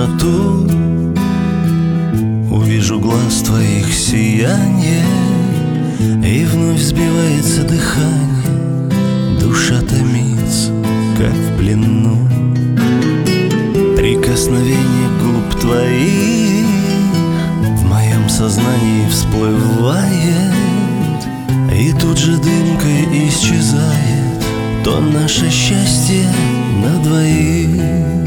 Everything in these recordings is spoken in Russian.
пустоту, увижу глаз твоих сияние, и вновь сбивается дыхание, душа томится, как в плену. Прикосновение губ твоих в моем сознании всплывает, и тут же дымкой исчезает то наше счастье на двоих.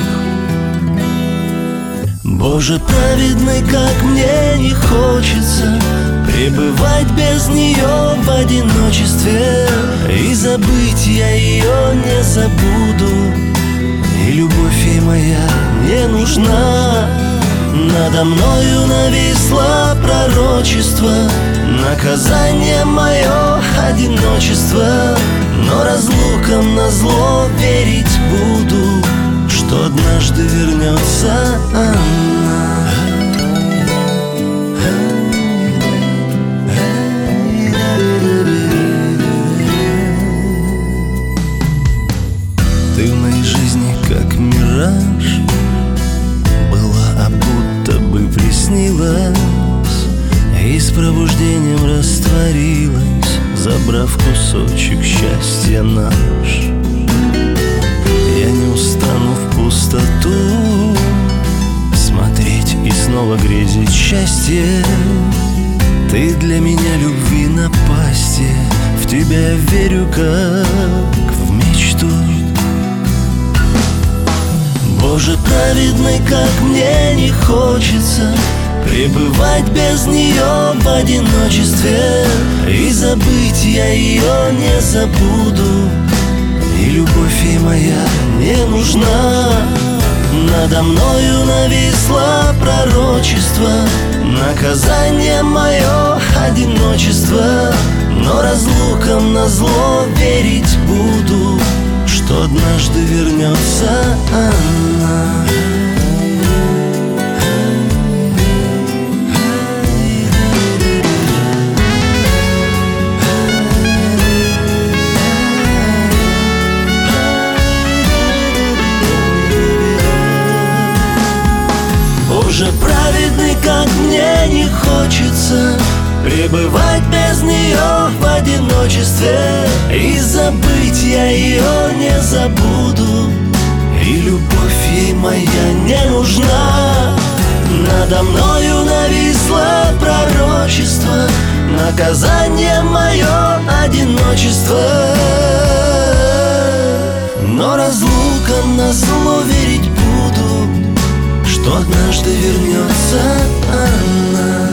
Боже праведный, как мне не хочется пребывать без нее в одиночестве, и забыть я ее не забуду, и любовь ей моя не нужна. Надо мною нависло пророчество, наказание мое одиночество, но разлукам назло верить буду, что однажды вернется она. Ты в моей жизни как мираж была, а будто бы приснилась, и с пробуждением растворилась, забрав кусочек счастья наш. Я не устану в пустоту смотреть и снова грезить счастье. Ты для меня любви напасти, в тебя верю как в мечту. Боже праведный, как мне не хочется пребывать без нее в одиночестве, и забыть я ее не забуду, и любовь ей моя не нужна. Надо мною нависло пророчество, наказание мое одиночество, но разлукам назло верить буду, что однажды вернется она. Боже праведный, как мне не хочется пребывать без нее в одиночестве, и забыть я ее не забуду, и любовь ей моя не нужна. Надо мною нависло пророчество, наказание мое одиночество, но разлукам назло верить буду, что однажды вернется она.